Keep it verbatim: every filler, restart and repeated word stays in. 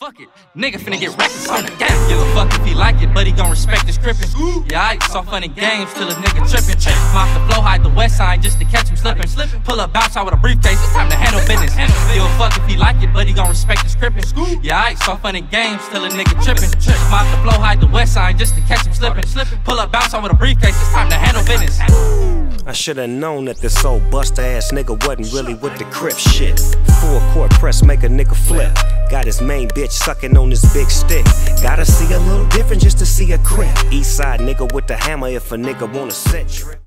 fuck it. Nigga finna get reckless on the gang. Give a fuck if he like it, but he gon' respect the scriptin'. Yeah, I saw funny games till a nigga trippin'. Mop the flow, hide the west side just to catch him slippin'. Pull up, bounce out with a briefcase, it's time to handle business. Give a fuck if he like it, but he gon' respect the scriptin'. Yeah, I saw funny games till a nigga trippin'. Mop the flow, hide the west side just to catch him slippin'. Pull up, bounce out with a briefcase, it's time to handle business. I should've known that this old buster ass nigga wasn't really with the Crip shit. Full court press make a nigga flip. Got his main bitch sucking on his big stick. Gotta see a little different just to see a Crip. East side nigga with the hammer if a nigga wanna set trip.